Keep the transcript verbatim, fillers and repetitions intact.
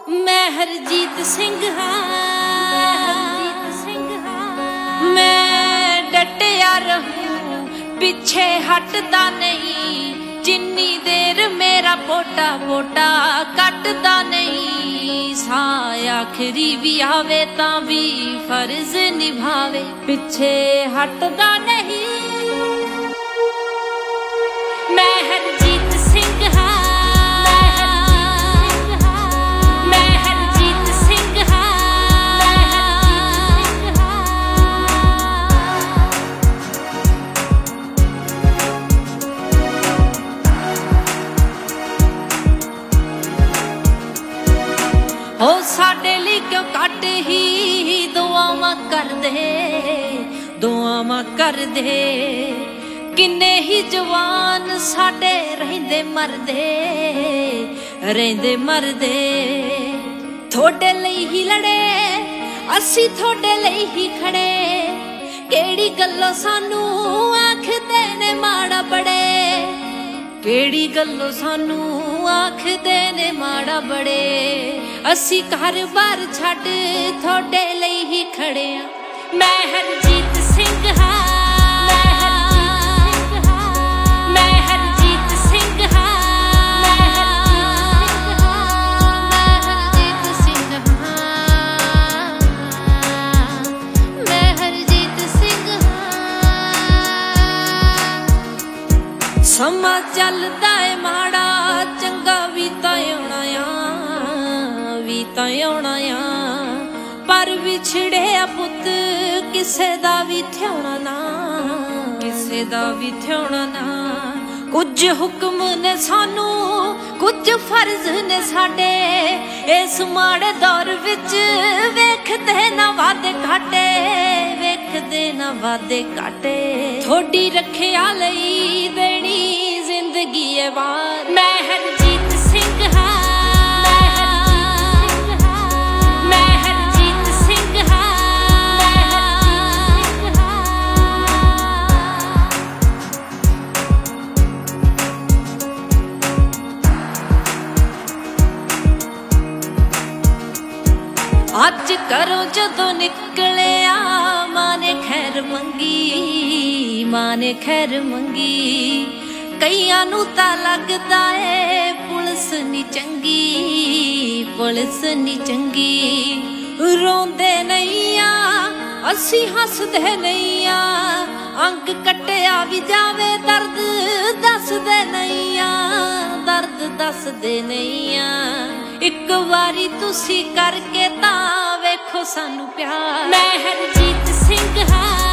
मैं हरजीत सिंह हाँ, मैं डटिया रहूं पीछे हटदा नहीं, जिन्नी देर मेरा पोटा पोटा कटदा नहीं। सा आखिरी भी आवे तां भी फर्ज निभावे, पीछे हटदा नहीं। मैं हरजीत सिंह हाँ, ओ साडे लई क्यों घट ही दुआवां कर दे, दुआवां कर दे। किन्ने ही जवान साडे रहिंदे मरदे, रहिंदे मरदे। थोड़े लई ही लड़े असी थोड़े लई ही खड़े, केड़ी गल्लों सानू आखदे ने माड़ा बड़े, केड़ी गल्लों सानू आखदे ने माड़ा बड़े। असी घर बार छड्ड थोड़े लई ही खड़े आ। मैं हरजीत सिंह हाँ, मैं हरजीत सिंह हाँ, मैं हरजीत सिंह हाँ, मैं हरजीत सिंह हाँ। समा चलदा है माड़ा चंगा भी तां आउणा आ, भी तां आउणा आ। पर विछड़िया पुत किसे दा भी थ्योणा ना, किसे दा भी थ्योणा ना। कुछ हुक्म ने सानू कुछ फर्ज ने साडे, इस माड़े दौर विच वेखदे ना वादे घाटे, वेखदे ना वादे घाटे। थोड़ी रखिया लई देनी जिंदगी ए वार। मैं हरजीत सिंह हाँ, अज करो जदों निकलिया मां ने खैर मंगी, मां ने खैर मंगी। कईयां नूं तां लगदा ए पुलिस नी चंगी, पुलिस नी चंगी। रोंदे नहीं आ असी हसदे नहीं आ, अंग कट्टिया भी जावे दर्द दसदे नहीं आ, दर्द दसदे नहीं आ। एक वारी तुसी करके तां वेखो सानू प्यार। मैं हरजीत सिंह हाँ,